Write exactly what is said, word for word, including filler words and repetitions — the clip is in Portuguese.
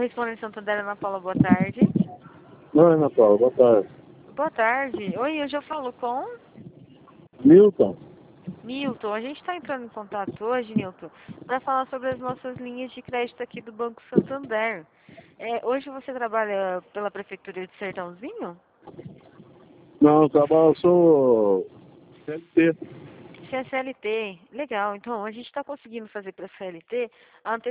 Correspondente Santander, Ana Paula, boa tarde. Não, Ana Paula, boa tarde. Boa tarde. Oi, eu já falo com Milton? Milton. A gente está entrando em contato hoje, Milton, para falar sobre as nossas linhas de crédito aqui do Banco Santander. É, hoje você trabalha pela Prefeitura de Sertãozinho? Não, trabalho, eu sou C L T. Você é C L T. Legal. Então, a gente está conseguindo fazer para C L T a